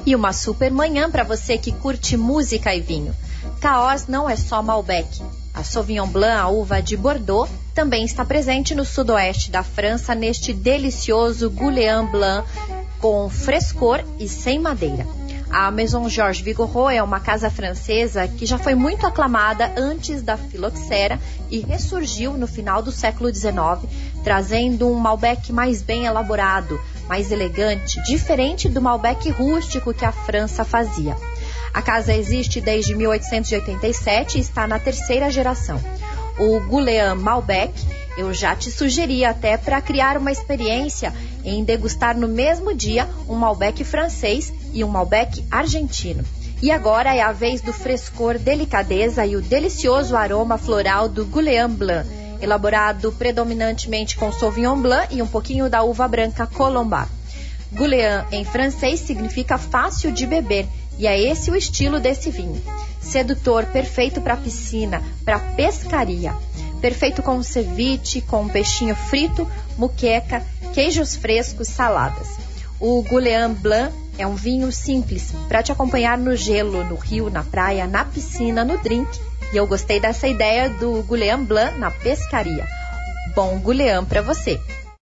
E uma super manhã para você que curte música e vinho. Cahors não é só Malbec. A Sauvignon Blanc, a uva de Bordeaux, também está presente no sudoeste da França neste delicioso Gouléan Blanc com frescor e sem madeira. A Maison Georges Vigoureux é uma casa francesa que já foi muito aclamada antes da filoxera e ressurgiu no final do século XIX, trazendo um Malbec mais bem elaborado, mais elegante, diferente do Malbec rústico que a França fazia. A casa existe desde 1887 e está na terceira geração. O Gouléan Malbec, eu já te sugeri até para criar uma experiência em degustar no mesmo dia um Malbec francês e um Malbec argentino. E agora é a vez do frescor, delicadeza e o delicioso aroma floral do Gouléan Blanc, elaborado predominantemente com Sauvignon Blanc e um pouquinho da uva branca Colombard. Gouléan em francês significa fácil de beber, e é esse o estilo desse vinho. Sedutor, perfeito para piscina, para pescaria. Perfeito com ceviche, com peixinho frito, muqueca, queijos frescos, saladas. O Gouléan Blanc é um vinho simples para te acompanhar no gelo, no rio, na praia, na piscina, no drink. E eu gostei dessa ideia do Gouléan Blanc na pescaria. Bom Gouléan para você!